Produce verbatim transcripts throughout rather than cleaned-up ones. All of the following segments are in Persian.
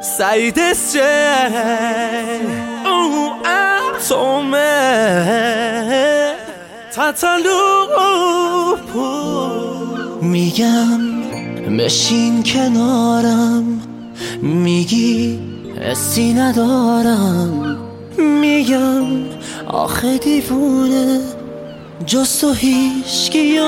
سعید اسچه او اتمه تتلو میگم بشین کنارم، میگی حسی ندارم. میگم آخه دیوونه جز تو هیچکی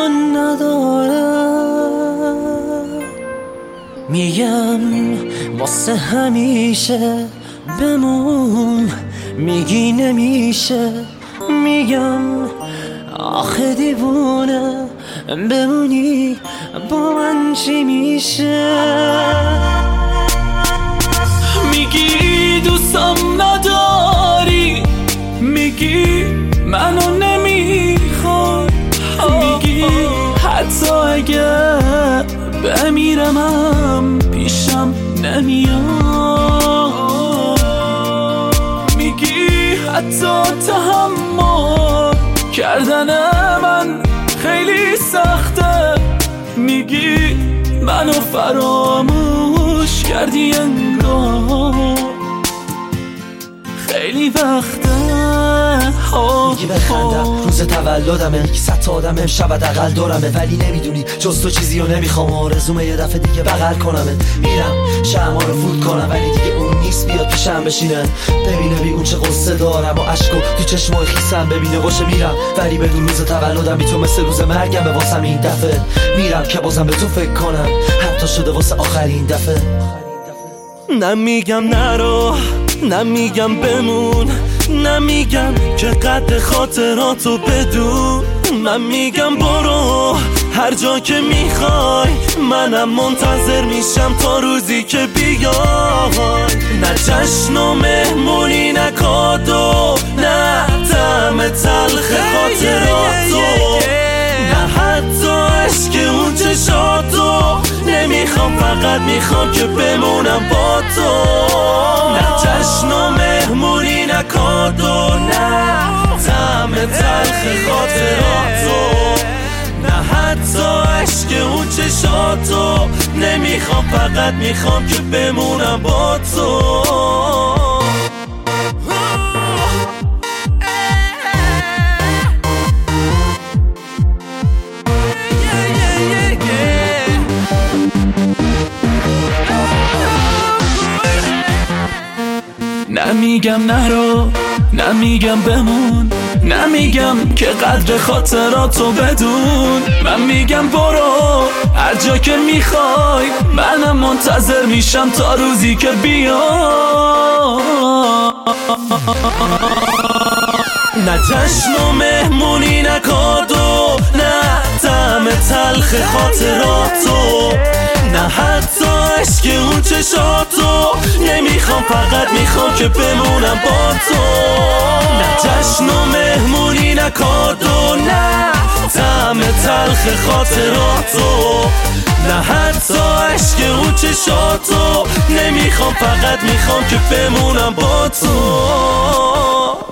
ندارم. میگم واسه همیشه بمون، میگی نمیشه. میگم آخه دیوونه بمونی با من چی میشه. میگی دوستم نداری، میگی منو نمیخوای، میگی حتی اگه بمیرمم پیشم نمیاد. میگی حتی تحمل کردن من خیلی سخته، میگی منو فراموش کردی انگار خیلی وقته. میگی بخندم روز تولدمه، میگی صد تا آدم امشب حداقل دورمه، ولی نمیدونی جز تو چیزی رو نمیخوام. آرزومه یه دفعه دیگه بغل کنمت، میرم شمع رو فوت کنم ولی دیگه اون نیست بیاد پیشم بشینه، ببینه بی اون چه قصه دارم و عشقو تو چشمای خیسم ببینه. باشه میرم ولی بدون روز تولدم بی تو مثل روز مرگم به واسم این دفعه. میرم که بازم به تو فکر کنم، حتی شده واسه آخرین دفعه. نمیگم نرو، نمیگم بمون، نمیگم که قد خاطراتو بدون. من میگم برو هر جا که میخوای، منم منتظر میشم تا روزی که بیای. نه جشن و مهمونی، نه کادو، نه طعم تلخ خاطراتو، نه حتی عشق اون چشاتو. نمیخوام، فقط میخوام که بمونم با تو. نه جشن و مهمونی، نه کادو، نه طعم تلخ خاطراتو، نه حتی عشق اون چشاتو. نمیخوام، فقط میخوام که بمونم با تو. نمیگم نرو، نمیگم بمون، نمیگم که قدر خاطراتو بدون. من میگم برو هر جا که میخوای، منم منتظر میشم تا روزی که بیای. نه جشن و مهمونی، نه کادو، نه طعم تلخ خاطراتو، نه حتی عشق اون چشاتو. نمیخوام، فقط میخوام که بمونم با تو. نه جشن و مهمونی، نه کادو، نه طعم تلخ خاطراتو، نه حتی عشق اون چشاتو. نمیخوام، فقط میخوام که بمونم با تو.